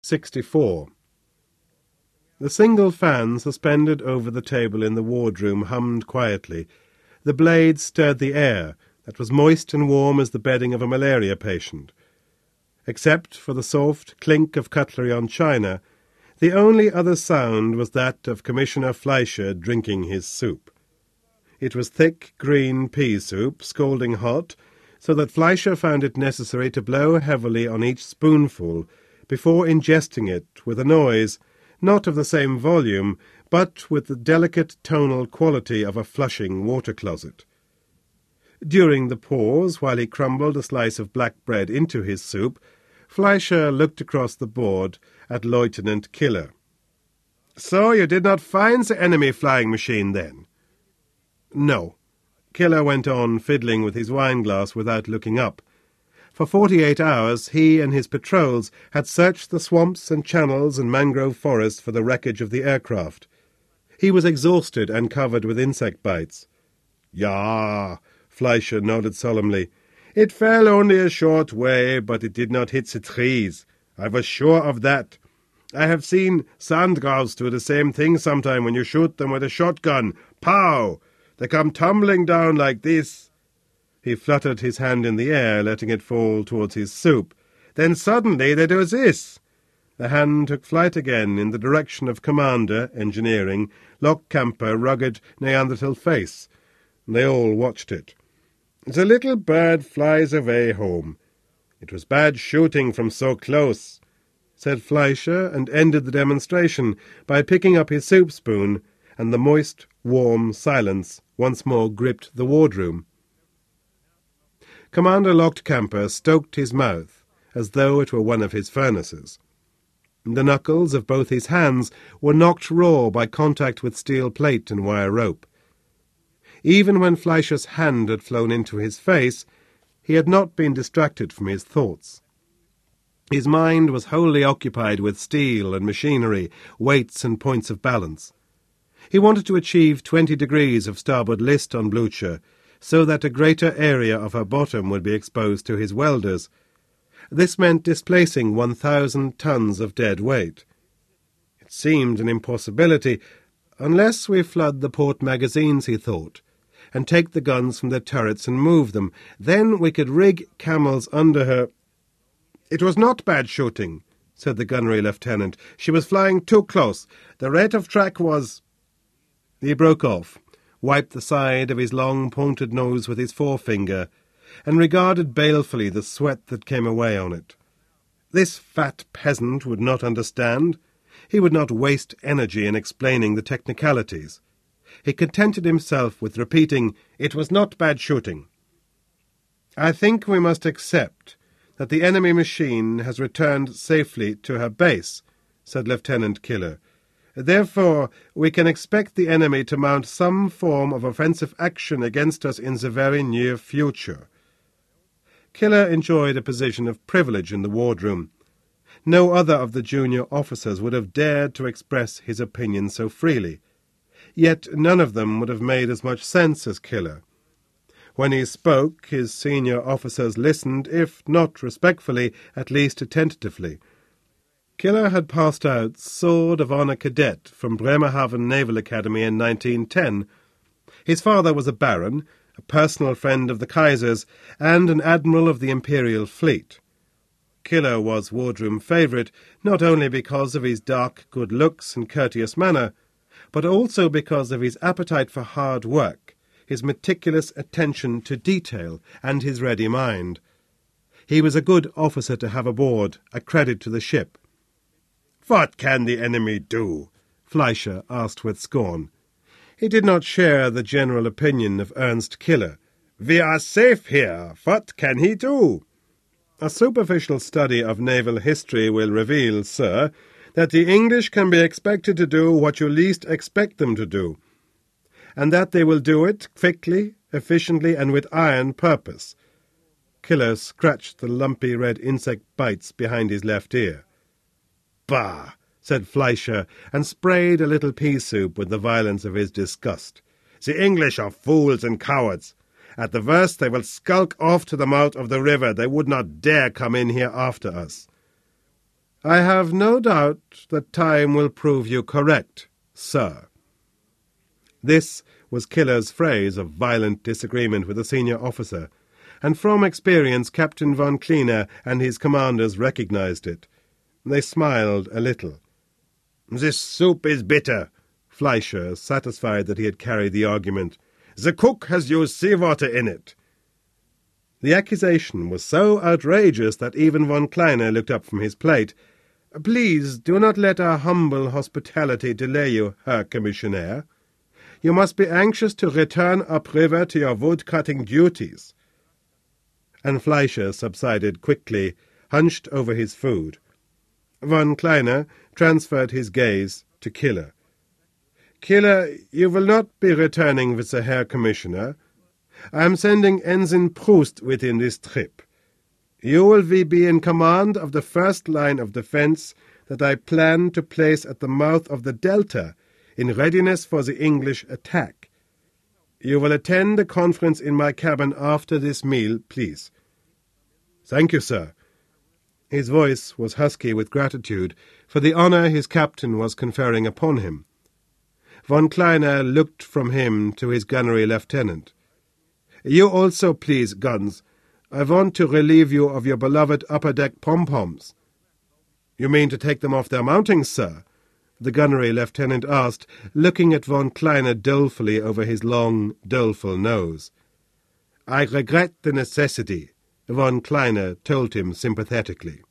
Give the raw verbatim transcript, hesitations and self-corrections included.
sixty-four. The single fan suspended over the table in the wardroom hummed quietly. The blades stirred the air, that was moist and warm as the bedding of a malaria patient. Except for the soft clink of cutlery on china, the only other sound was that of Commissioner Fleischer drinking his soup. It was thick green pea soup, scalding hot, so that Fleischer found it necessary to blow heavily on each spoonful before ingesting it with a noise, not of the same volume, but with the delicate tonal quality of a flushing water-closet. During the pause, while he crumbled a slice of black bread into his soup, Fleischer looked across the board at Lieutenant Killer. "So you did not find the enemy flying machine, then?" "No." Killer went on fiddling with his wine-glass without looking up. For forty-eight hours he and his patrols had searched the swamps and channels and mangrove forests for the wreckage of the aircraft. He was exhausted and covered with insect bites. "Ja," Fleischer nodded solemnly. "It fell only a short way, but it did not hit the trees. I was sure of that. I have seen sand grouse do the same thing sometime when you shoot them with a shotgun. Pow! They come tumbling down like this." He fluttered his hand in the air, letting it fall towards his soup. "Then suddenly they do this." The hand took flight again in the direction of Commander, Engineering, Lochkamper, rugged Neanderthal face. They all watched it. "The little bird flies away home. It was bad shooting from so close," said Fleischer, and ended the demonstration by picking up his soup spoon, and the moist, warm silence once more gripped the wardroom. Commander Lochkamper stoked his mouth, as though it were one of his furnaces. The knuckles of both his hands were knocked raw by contact with steel plate and wire rope. Even when Fleischer's hand had flown into his face, he had not been distracted from his thoughts. His mind was wholly occupied with steel and machinery, weights and points of balance. He wanted to achieve twenty degrees of starboard list on Blucher, so that a greater area of her bottom would be exposed to his welders. This meant displacing one thousand tons of dead weight. It seemed an impossibility, unless we flood the port magazines, he thought, and take the guns from their turrets and move them. Then we could rig camels under her. "It was not bad shooting," said the gunnery lieutenant. "She was flying too close. The rate of track was—" He broke off, wiped the side of his long pointed nose with his forefinger, and regarded balefully the sweat that came away on it. This fat peasant would not understand. He would not waste energy in explaining the technicalities. He contented himself with repeating, "It was not bad shooting." "I think we must accept that the enemy machine has returned safely to her base," said Lieutenant Killer. "Therefore, we can expect the enemy to mount some form of offensive action against us in the very near future." Killer enjoyed a position of privilege in the wardroom. No other of the junior officers would have dared to express his opinion so freely. Yet none of them would have made as much sense as Killer. When he spoke, his senior officers listened, if not respectfully, at least attentively. Killer had passed out Sword of Honour Cadet from Bremerhaven Naval Academy in nineteen ten. His father was a baron, a personal friend of the Kaiser's, and an admiral of the Imperial Fleet. Killer was wardroom favourite, not only because of his dark good looks and courteous manner, but also because of his appetite for hard work, his meticulous attention to detail, and his ready mind. He was a good officer to have aboard, a credit to the ship. "What can the enemy do?" Fleischer asked with scorn. He did not share the general opinion of Ernst Killer. "We are safe here. What can he do?" "A superficial study of naval history will reveal, sir, that the English can be expected to do what you least expect them to do, and that they will do it quickly, efficiently, and with iron purpose." Killer scratched the lumpy red insect bites behind his left ear. "Bah!" said Fleischer, and sprayed a little pea soup with the violence of his disgust. "The English are fools and cowards. At the worst they will skulk off to the mouth of the river. They would not dare come in here after us." I have no doubt that time will prove you correct, sir. This was Killer's phrase of violent disagreement with a senior officer, and from experience Captain von Kleene and his commanders recognized it. They smiled a little. "This soup is bitter," Fleischer, satisfied that he had carried the argument. "The cook has used seawater in it." The accusation was so outrageous that even von Kleine looked up from his plate. "Please do not let our humble hospitality delay you, Herr Commissioner. You must be anxious to return upriver to your wood-cutting duties." And Fleischer subsided quickly, hunched over his food. Von Kleine transferred his gaze to Killer. "Killer, you will not be returning with the Herr Commissioner. I am sending Ensign Proust within this trip. You will be in command of the first line of defense that I plan to place at the mouth of the Delta in readiness for the English attack. You will attend a conference in my cabin after this meal, please." "Thank you, sir." His voice was husky with gratitude for the honor his captain was conferring upon him. Von Kleine looked from him to his gunnery lieutenant. "You also, please, Guns. I want to relieve you of your beloved upper-deck pom-poms." "You mean to take them off their mountings, sir?" the gunnery lieutenant asked, looking at von Kleine dolefully over his long, doleful nose. "I regret the necessity," von Kleine told him sympathetically.